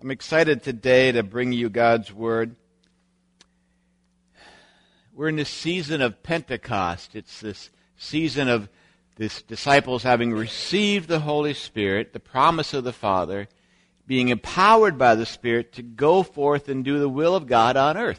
I'm excited today to bring you God's Word. We're in this season of Pentecost. It's this season of these disciples having received the Holy Spirit, the promise of the Father, being empowered by the Spirit to go forth and do the will of God on earth.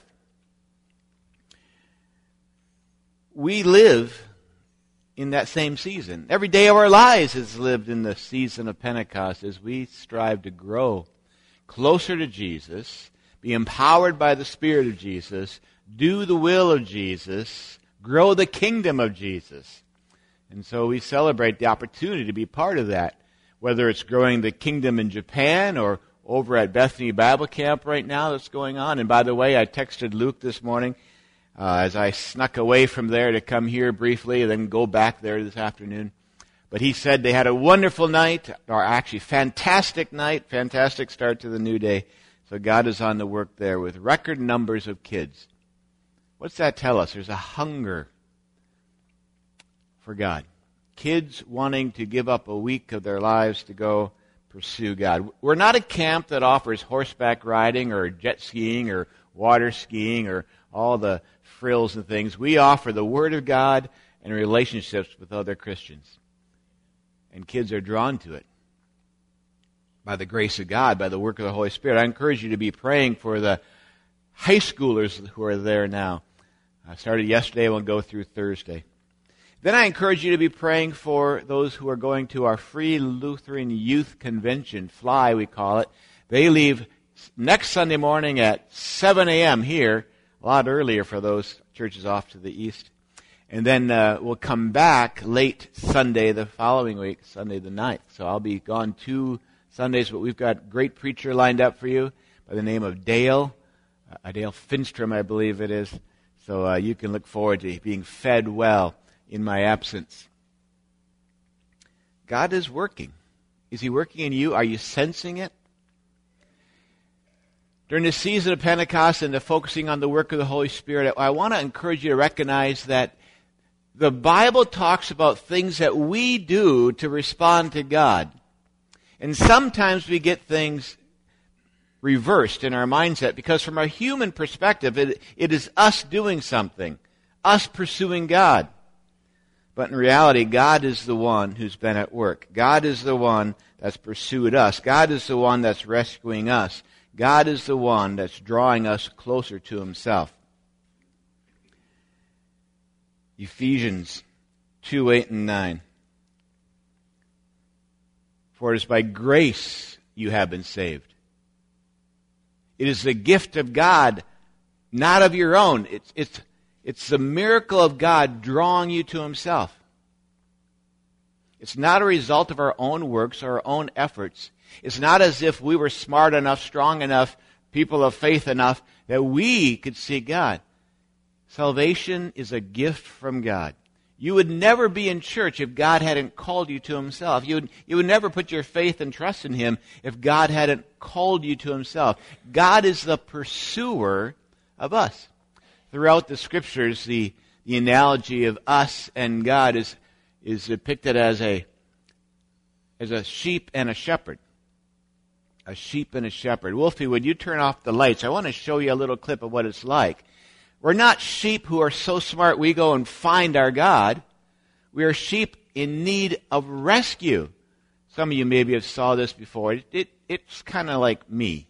We live in that same season. Every day of our lives is lived in the season of Pentecost as we strive to grow closer to Jesus, be empowered by the Spirit of Jesus, do the will of Jesus, grow the kingdom of Jesus. And so we celebrate the opportunity to be part of that, whether it's growing the kingdom in Japan or over at Bethany Bible Camp right now that's going on. And by the way, I texted Luke this morning as I snuck away from there to come here briefly and then go back there this afternoon. But he said they had a wonderful night, or actually fantastic night, fantastic start to the new day. So God is on the work there with record numbers of kids. What's that tell us? There's a hunger for God. Kids wanting to give up a week of their lives to go pursue God. We're not a camp that offers horseback riding or jet skiing or water skiing or all the frills and things. We offer the Word of God and relationships with other Christians. And kids are drawn to it by the grace of God, by the work of the Holy Spirit. I encourage you to be praying for the high schoolers who are there now. I started yesterday, we'll go through Thursday. Then I encourage you to be praying for those who are going to our Free Lutheran Youth Convention, FLY we call it. They leave next Sunday morning at 7 a.m. here, a lot earlier for those churches off to the east. And then we'll come back late Sunday the following week, Sunday the 9th. So I'll be gone 2 Sundays, but we've got a great preacher lined up for you by the name of Dale Finstrom, I believe it is. So you can look forward to being fed well in my absence. God is working. Is He working in you? Are you sensing it? During this season of Pentecost and the focusing on the work of the Holy Spirit, I want to encourage you to recognize that the Bible talks about things that we do to respond to God. And sometimes we get things reversed in our mindset because from a human perspective, it is us doing something, us pursuing God. But in reality, God is the one who's been at work. God is the one that's pursued us. God is the one that's rescuing us. God is the one that's drawing us closer to Himself. Ephesians 2, 8 and 9. For it is by grace you have been saved. It is the gift of God, not of your own. It's the miracle of God drawing you to Himself. It's not a result of our own works or our own efforts. It's not as if we were smart enough, strong enough, people of faith enough that we could see God. Salvation is a gift from God. You would never be in church if God hadn't called you to Himself. You would never put your faith and trust in Him if God hadn't called you to Himself. God is the pursuer of us. Throughout the Scriptures, the analogy of us and God is depicted as a sheep and a shepherd. A sheep and a shepherd. Wolfie, would you turn off the lights? I want to show you a little clip of what it's like. We're not sheep who are so smart we go and find our God. We are sheep in need of rescue. Some of you maybe have saw this before. It's kind of like me.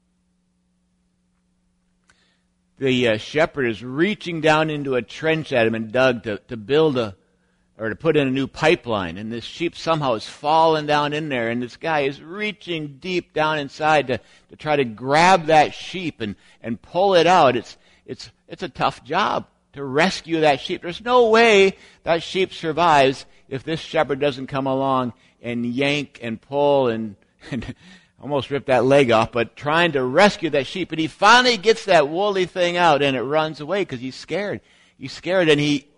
The shepherd is reaching down into a trench that had been dug to build or to put in a new pipeline. And this sheep somehow is falling down in there. And this guy is reaching deep down inside to try to grab that sheep and pull it out. It's a tough job to rescue that sheep. There's no way that sheep survives if this shepherd doesn't come along and yank and pull and almost rip that leg off, but trying to rescue that sheep. And he finally gets that woolly thing out and it runs away because he's scared. He's scared and he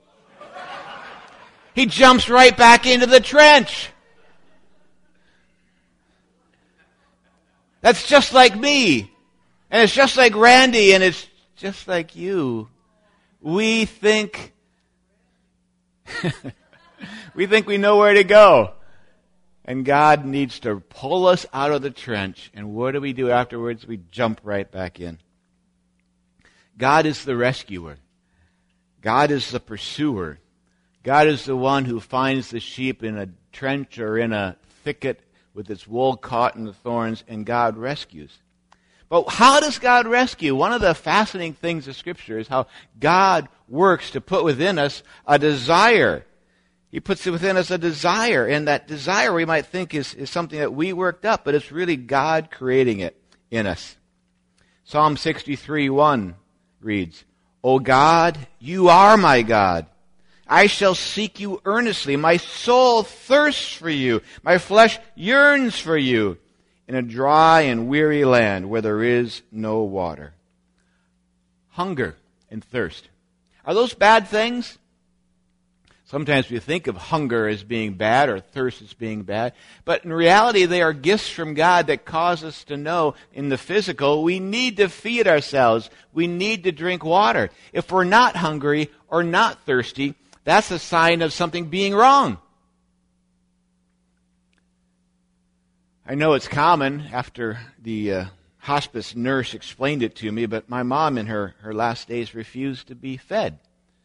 jumps right back into the trench. That's just like me. And it's just like Randy and it's just like you. We think we know where to go. And God needs to pull us out of the trench. And what do we do afterwards? We jump right back in. God is the rescuer. God is the pursuer. God is the one who finds the sheep in a trench or in a thicket with its wool caught in the thorns, and God rescues. But how does God rescue? One of the fascinating things of Scripture is how God works to put within us a desire. He puts within us a desire, and that desire we might think is something that we worked up, but it's really God creating it in us. Psalm 63:1 reads, O God, you are my God. I shall seek you earnestly. My soul thirsts for you. My flesh yearns for you in a dry and weary land where there is no water. Hunger and thirst. Are those bad things? Sometimes we think of hunger as being bad or thirst as being bad. But in reality, they are gifts from God that cause us to know in the physical we need to feed ourselves. We need to drink water. If we're not hungry or not thirsty, that's a sign of something being wrong. I know it's common after the hospice nurse explained it to me, but my mom in her last days refused to be fed.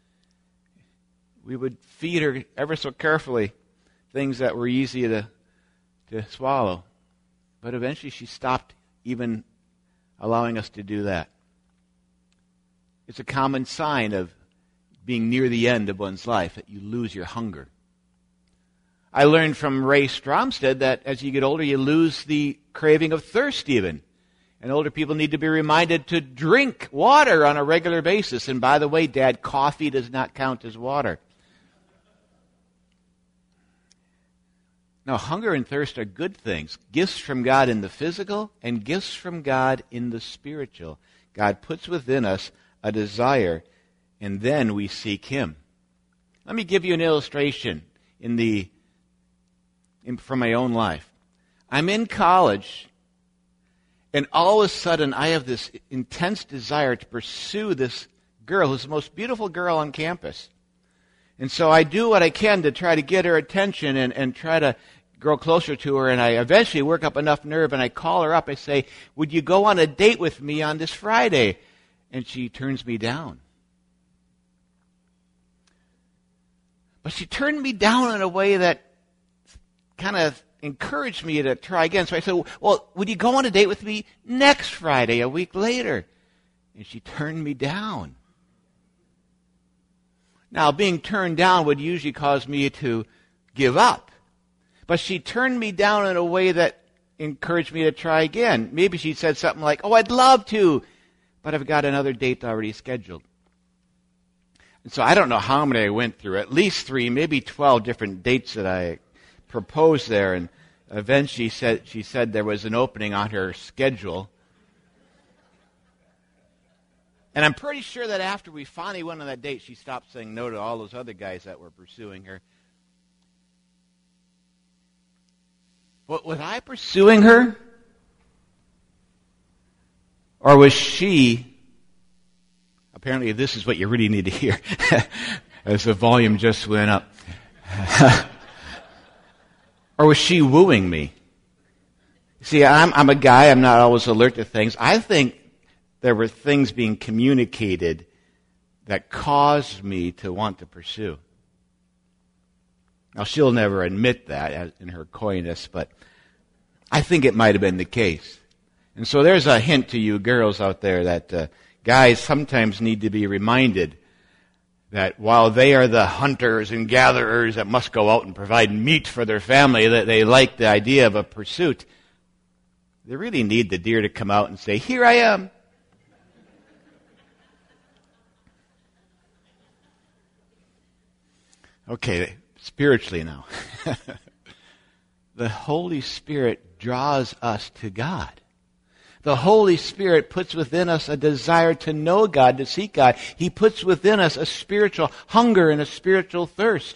We would feed her ever so carefully things that were easy to swallow. But eventually she stopped even allowing us to do that. It's a common sign of being near the end of one's life, that you lose your hunger. I learned from Ray Stromstead that as you get older, you lose the craving of thirst even. And older people need to be reminded to drink water on a regular basis. And by the way, Dad, coffee does not count as water. Now, hunger and thirst are good things. Gifts from God in the physical and gifts from God in the spiritual. God puts within us a desire, and then we seek Him. Let me give you an illustration from my own life. I'm in college, and all of a sudden I have this intense desire to pursue this girl who's the most beautiful girl on campus. And so I do what I can to try to get her attention and try to grow closer to her, and I eventually work up enough nerve, and I call her up. I say, would you go on a date with me on this Friday? And she turns me down. But she turned me down in a way that kind of encouraged me to try again. So I said, well, would you go on a date with me next Friday, a week later? And she turned me down. Now, being turned down would usually cause me to give up. But she turned me down in a way that encouraged me to try again. Maybe she said something like, oh, I'd love to, but I've got another date already scheduled. And so I don't know how many I went through, at least 3, maybe 12 different dates that I proposed there. And eventually she said there was an opening on her schedule. And I'm pretty sure that after we finally went on that date, she stopped saying no to all those other guys that were pursuing her. But was I pursuing her? Or was she? Apparently this is what you really need to hear as the volume just went up. Or was she wooing me? See, I'm a guy, I'm not always alert to things. I think there were things being communicated that caused me to want to pursue. Now, she'll never admit that in her coyness, but I think it might have been the case. And so there's a hint to you girls out there that guys sometimes need to be reminded that while they are the hunters and gatherers that must go out and provide meat for their family, that they like the idea of a pursuit, they really need the deer to come out and say, here I am. Okay, spiritually now. The Holy Spirit draws us to God. The Holy Spirit puts within us a desire to know God, to seek God. He puts within us a spiritual hunger and a spiritual thirst.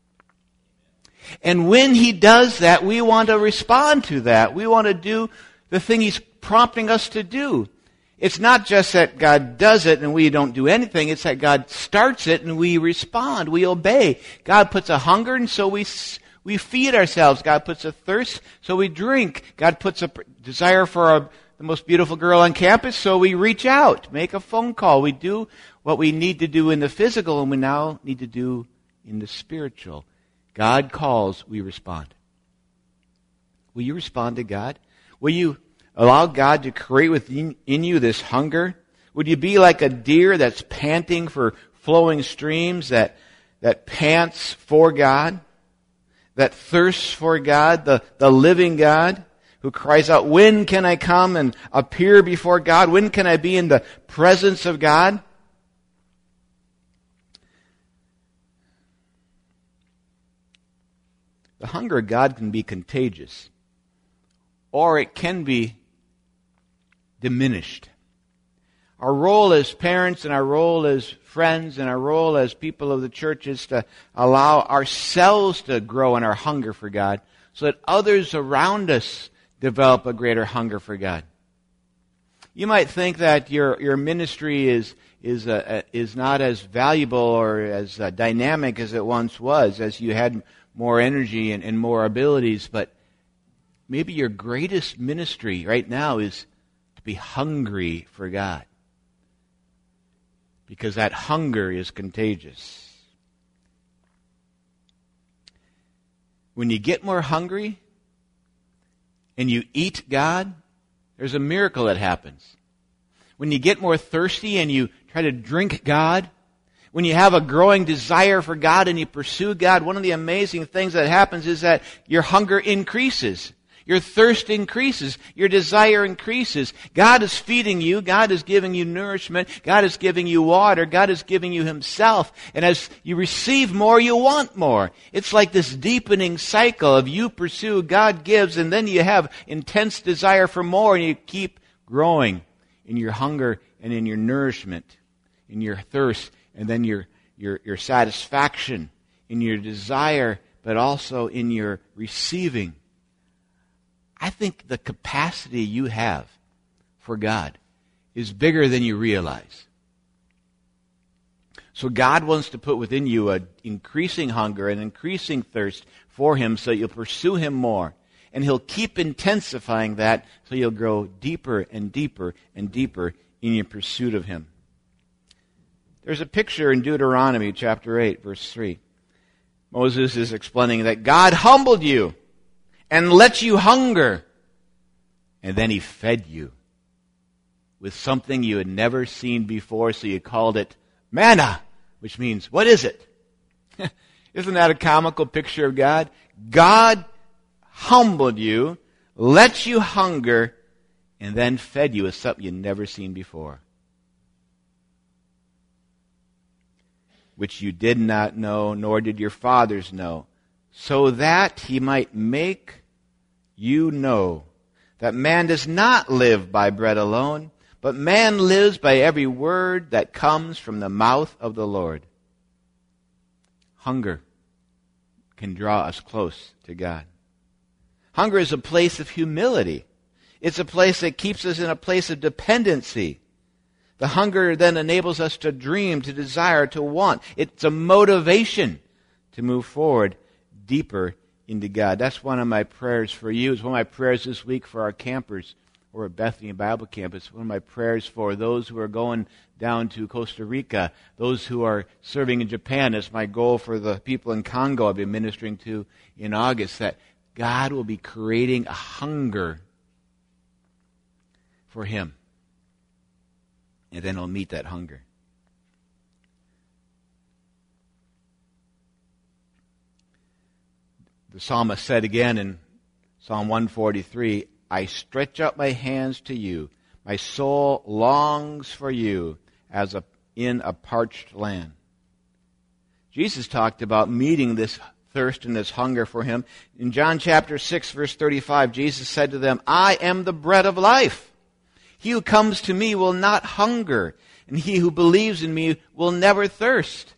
And when He does that, we want to respond to that. We want to do the thing He's prompting us to do. It's not just that God does it and we don't do anything. It's that God starts it and we respond. We obey. God puts a hunger, and so We feed ourselves. God puts a thirst, so we drink. God puts a desire for the most beautiful girl on campus, so we reach out, make a phone call. We do what we need to do in the physical, and we now need to do in the spiritual. God calls, we respond. Will you respond to God? Will you allow God to create within you this hunger? Would you be like a deer that's panting for flowing streams, that pants for God, that thirsts for God, the living God, who cries out, when can I come and appear before God? When can I be in the presence of God? The hunger of God can be contagious, or it can be diminished. Our role as parents and our role as friends and our role as people of the church is to allow ourselves to grow in our hunger for God so that others around us develop a greater hunger for God. You might think that your ministry is not as valuable or as dynamic as it once was, as you had more energy and more abilities, but maybe your greatest ministry right now is to be hungry for God, because that hunger is contagious. When you get more hungry and you eat God, there's a miracle that happens. When you get more thirsty and you try to drink God, when you have a growing desire for God and you pursue God, one of the amazing things that happens is that your hunger increases. Your thirst increases. Your desire increases. God is feeding you. God is giving you nourishment. God is giving you water. God is giving you Himself. And as you receive more, you want more. It's like this deepening cycle of you pursue, God gives, and then you have intense desire for more, and you keep growing in your hunger and in your nourishment, in your thirst, and then your satisfaction, in your desire, but also in your receiving. I think the capacity you have for God is bigger than you realize. So God wants to put within you an increasing hunger, an increasing thirst for Him so you'll pursue Him more. And He'll keep intensifying that so you'll grow deeper and deeper and deeper in your pursuit of Him. There's a picture in Deuteronomy chapter 8, verse 3. Moses is explaining that God humbled you and let you hunger, and then He fed you with something you had never seen before, so you called it manna, which means, what is it? Isn't that a comical picture of God? God humbled you, let you hunger, and then fed you with something you'd never seen before, which you did not know, nor did your fathers know, so that He might make you know that man does not live by bread alone, but man lives by every word that comes from the mouth of the Lord. Hunger can draw us close to God. Hunger is a place of humility. It's a place that keeps us in a place of dependency. The hunger then enables us to dream, to desire, to want. It's a motivation to move forward deeper into God. That's one of my prayers for you. It's one of my prayers this week for our campers or at Bethany Bible Campus. One of my prayers for those who are going down to Costa Rica, those who are serving in Japan. It's my goal for the people in Congo I've been ministering to in August, that God will be creating a hunger for Him. And then He'll meet that hunger. The psalmist said again in Psalm 143, I stretch out my hands to you. My soul longs for you as in a parched land. Jesus talked about meeting this thirst and this hunger for Him. In John chapter 6, verse 35, Jesus said to them, I am the bread of life. He who comes to me will not hunger, and he who believes in me will never thirst.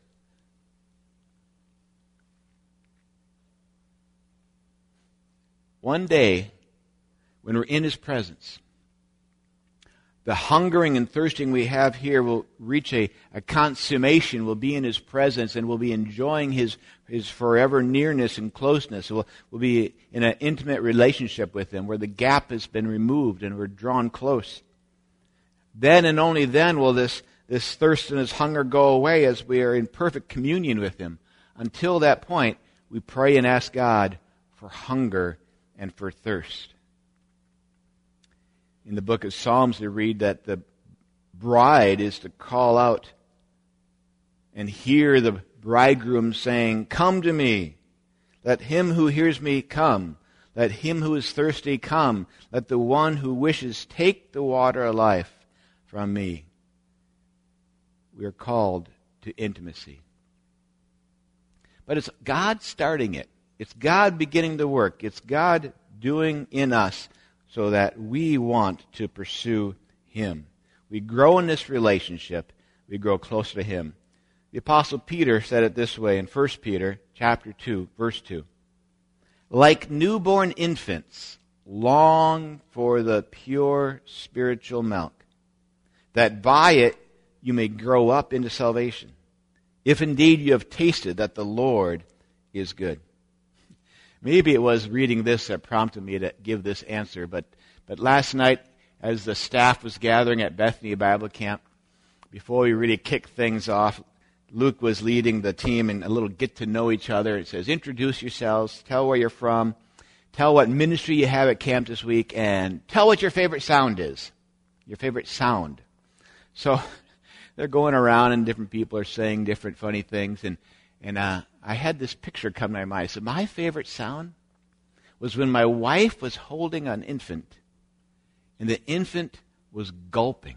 One day, when we're in His presence, The hungering and thirsting we have here will reach a consummation. We'll be in His presence and we'll be enjoying His forever nearness and closeness. We'll be in an intimate relationship with Him where the gap has been removed and we're drawn close. Then and only then will this thirst and this hunger go away as we are in perfect communion with Him. Until that point, we pray and ask God for hunger and for thirst. In the book of Psalms, we read that the bride is to call out and hear the bridegroom saying, "Come to me. Let him who hears me come. Let him who is thirsty come. Let the one who wishes take the water of life from me." We are called to intimacy. But it's God starting it. It's God beginning the work. It's God doing in us so that we want to pursue Him. We grow in this relationship. We grow closer to Him. The Apostle Peter said it this way in 1 Peter chapter 2, verse 2. "Like newborn infants, long for the pure spiritual milk, that by it you may grow up into salvation, if indeed you have tasted that the Lord is good." Maybe it was reading this that prompted me to give this answer, but last night as the staff was gathering at Bethany Bible Camp, before we really kicked things off, Luke was leading the team in a little get to know each other. It says, introduce yourselves, tell where you're from, tell what ministry you have at camp this week, and tell what your favorite sound is. Your favorite sound. So they're going around and different people are saying different funny things, and I had this picture come to my mind. I said, my favorite sound was when my wife was holding an infant, and the infant was gulping.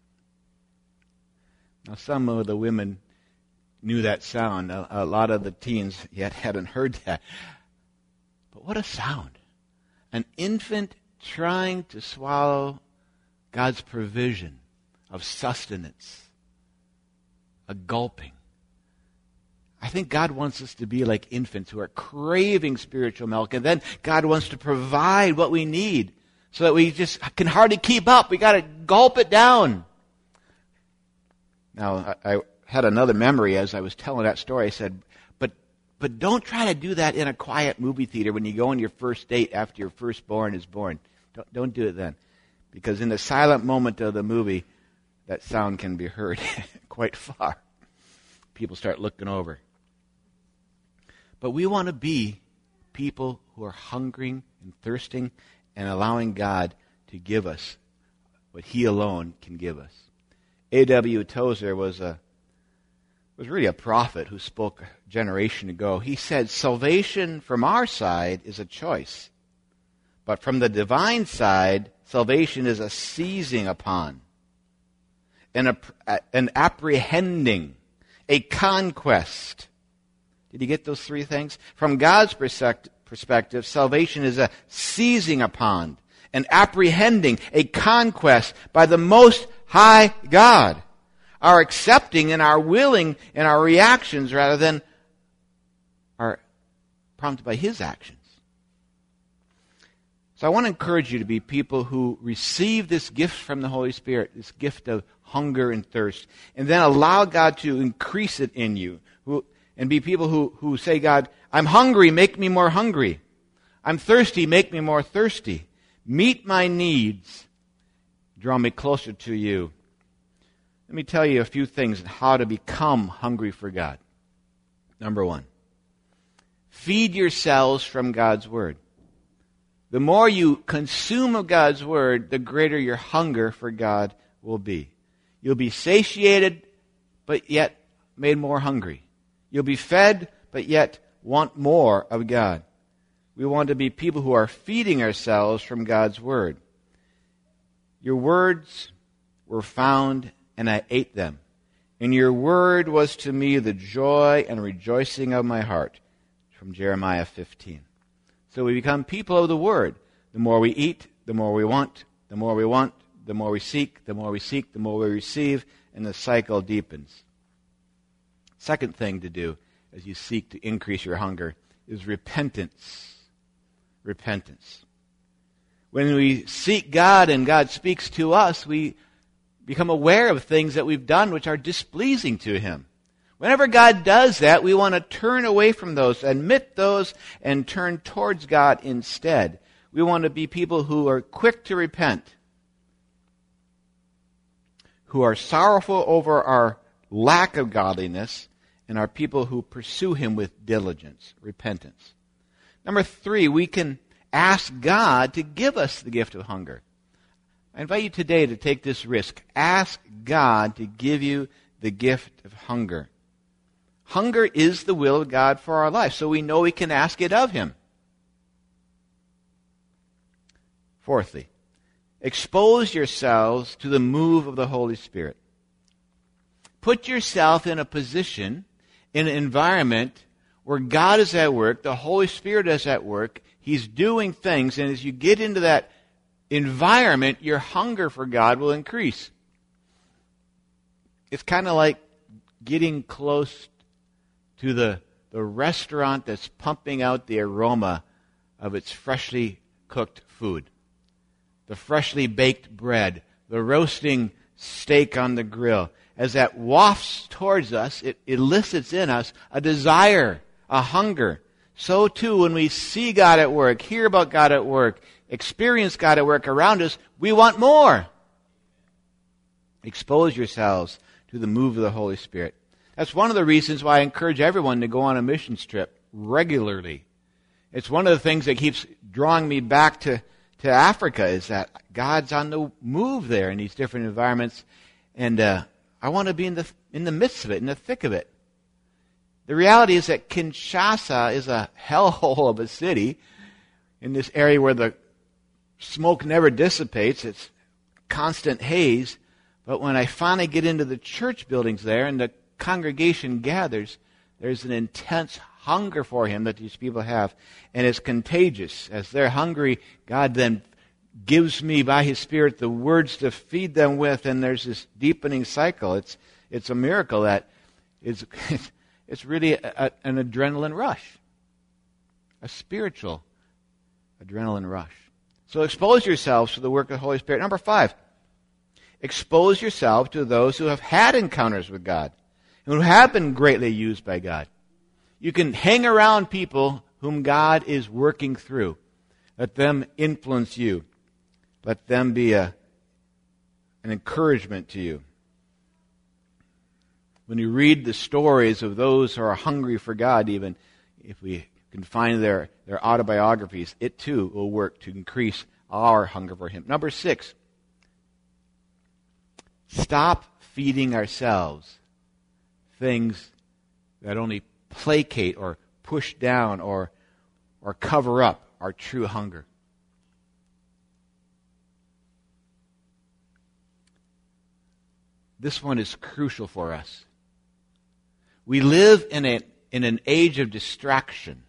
Now, some of the women knew that sound. A lot of the teens yet hadn't heard that. But what a sound. An infant trying to swallow God's provision of sustenance. A gulping. I think God wants us to be like infants who are craving spiritual milk, and then God wants to provide what we need so that we just can hardly keep up. We got to gulp it down. Now, I had another memory as I was telling that story. I said, but don't try to do that in a quiet movie theater when you go on your first date after your firstborn is born. Don't do it then. Because in the silent moment of the movie, that sound can be heard quite far. People start looking over. But we want to be people who are hungering and thirsting and allowing God to give us what He alone can give us. A.W. Tozer was really a prophet who spoke a generation ago. He said, salvation from our side is a choice, but from the divine side, salvation is a seizing upon, an apprehending, a conquest. Did you get those three things? From God's perspective, salvation is a seizing upon, an apprehending, a conquest by the Most High God. Our accepting and our willing and our reactions rather than are prompted by His actions. So I want to encourage you to be people who receive this gift from the Holy Spirit, this gift of hunger and thirst, and then allow God to increase it in you. And be people who say, God, I'm hungry, make me more hungry. I'm thirsty, make me more thirsty. Meet my needs. Draw me closer to you. Let me tell you a few things on how to become hungry for God. Number one, feed yourselves from God's Word. The more you consume of God's Word, the greater your hunger for God will be. You'll be satiated, but yet made more hungry. You'll be fed, but yet want more of God. We want to be people who are feeding ourselves from God's Word. Your words were found, and I ate them. And your word was to me the joy and rejoicing of my heart. From Jeremiah 15. So we become people of the Word. The more we eat, the more we want. The more we want, the more we seek. The more we seek, the more we receive. And the cycle deepens. Second thing to do as you seek to increase your hunger is repentance. Repentance. When we seek God and God speaks to us, we become aware of things that we've done which are displeasing to Him. Whenever God does that, we want to turn away from those, admit those, and turn towards God instead. We want to be people who are quick to repent, who are sorrowful over our lack of godliness, and are people who pursue Him with diligence, repentance. Number 3, we can ask God to give us the gift of hunger. I invite you today to take this risk. Ask God to give you the gift of hunger. Hunger is the will of God for our life, so we know we can ask it of Him. Fourthly, expose yourselves to the move of the Holy Spirit. Put yourself in a position, in an environment where God is at work, the Holy Spirit is at work, He's doing things, and as you get into that environment, your hunger for God will increase. It's kind of like getting close to the restaurant that's pumping out the aroma of its freshly cooked food. The freshly baked bread, the roasting steak on the grill. As that wafts towards us, it elicits in us a desire, a hunger. So too, when we see God at work, hear about God at work, experience God at work around us, we want more. Expose yourselves to the move of the Holy Spirit. That's one of the reasons why I encourage everyone to go on a missions trip regularly. It's one of the things that keeps drawing me back to Africa, is that God's on the move there in these different environments, and I want to be in the midst of it, in the thick of it. The reality is that Kinshasa is a hellhole of a city in this area where the smoke never dissipates. It's constant haze. But when I finally get into the church buildings there and the congregation gathers, there's an intense hunger for Him that these people have. And it's contagious. As they're hungry, God then gives me by His Spirit the words to feed them with, and there's this deepening cycle. It's a miracle that is it's really an adrenaline rush, a spiritual adrenaline rush. So expose yourselves to the work of the Holy Spirit. Number 5, expose yourself to those who have had encounters with God and who have been greatly used by God. You can hang around people whom God is working through. Let them influence you. Let them be an encouragement to you. When you read the stories of those who are hungry for God, even if we can find their autobiographies, it too will work to increase our hunger for Him. Number 6, stop feeding ourselves things that only placate or push down or cover up our true hunger. This one is crucial for us. We live in an age of distraction.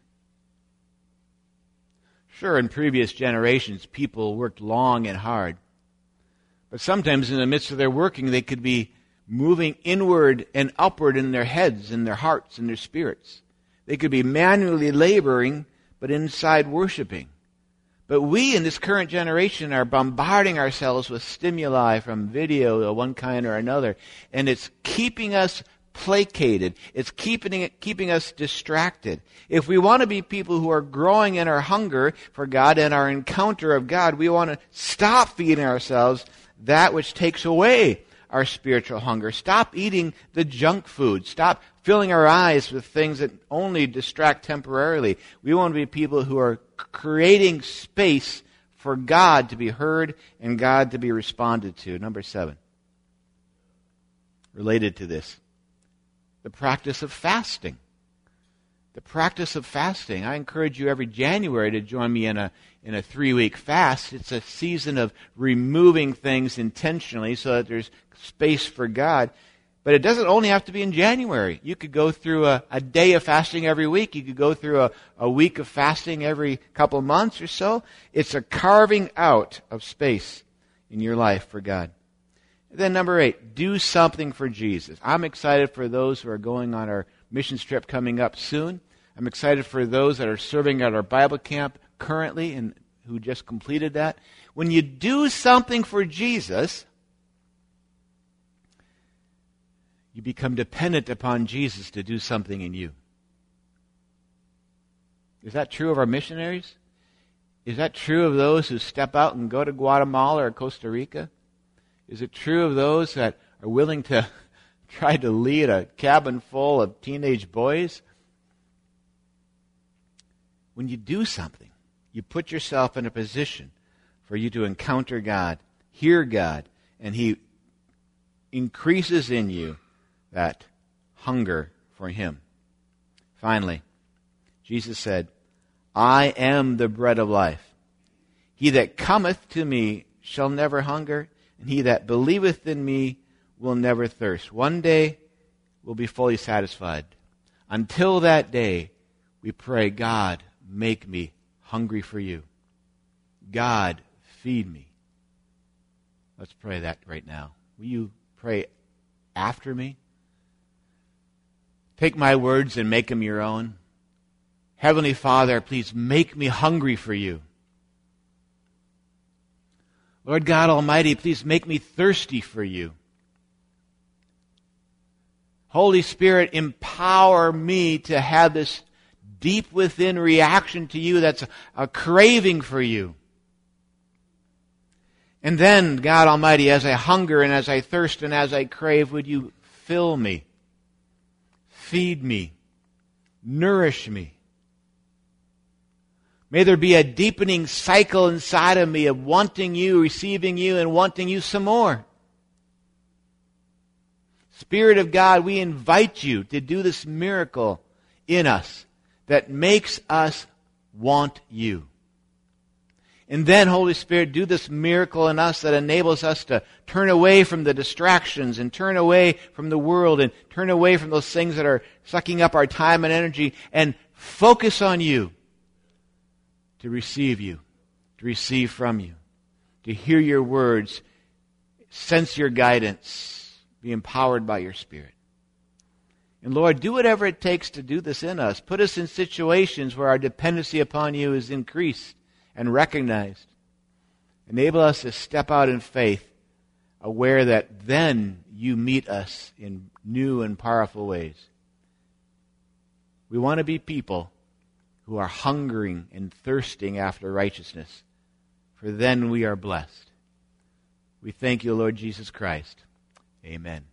Sure, in previous generations, people worked long and hard. But sometimes in the midst of their working, they could be moving inward and upward in their heads, in their hearts, in their spirits. They could be manually laboring, but inside worshiping. But we in this current generation are bombarding ourselves with stimuli from video of one kind or another, and it's keeping us placated. It's keeping us distracted. If we want to be people who are growing in our hunger for God and our encounter of God, we want to stop feeding ourselves that which takes away our spiritual hunger. Stop eating the junk food. Stop filling our eyes with things that only distract temporarily. We want to be people who are creating space for God to be heard and God to be responded to. Number 7, related to this, the practice of fasting. The practice of fasting. I encourage you every January to join me in a 3-week fast. It's a season of removing things intentionally so that there's space for God. But it doesn't only have to be in January. You could go through a day of fasting every week. You could go through a week of fasting every couple of months or so. It's a carving out of space in your life for God. Then number 8, do something for Jesus. I'm excited for those who are going on our missions trip coming up soon. I'm excited for those that are serving at our Bible camp currently and who just completed that. When you do something for Jesus, you become dependent upon Jesus to do something in you. Is that true of our missionaries? Is that true of those who step out and go to Guatemala or Costa Rica? Is it true of those that are willing to try to lead a cabin full of teenage boys? When you do something, you put yourself in a position for you to encounter God, hear God, and He increases in you that hunger for Him. Finally, Jesus said, I am the bread of life. He that cometh to me shall never hunger, and he that believeth in me will never thirst. One day we'll be fully satisfied. Until that day, we pray, God, make me hungry for you. God, feed me. Let's pray that right now. Will you pray after me? Take my words and make them your own. Heavenly Father, please make me hungry for you. Lord God Almighty, please make me thirsty for you. Holy Spirit, empower me to have this deep within reaction to you that's a craving for you. And then, God Almighty, as I hunger and as I thirst and as I crave, would you fill me, feed me, nourish me. May there be a deepening cycle inside of me of wanting you, receiving you, and wanting you some more. Spirit of God, we invite you to do this miracle in us that makes us want you. And then, Holy Spirit, do this miracle in us that enables us to turn away from the distractions and turn away from the world and turn away from those things that are sucking up our time and energy and focus on you. To receive you, to receive from you, to hear your words, sense your guidance, be empowered by your Spirit. And Lord, do whatever it takes to do this in us. Put us in situations where our dependency upon you is increased and recognized. Enable us to step out in faith, aware that then you meet us in new and powerful ways. We want to be people who are hungering and thirsting after righteousness, for then we are blessed. We thank you, Lord Jesus Christ. Amen.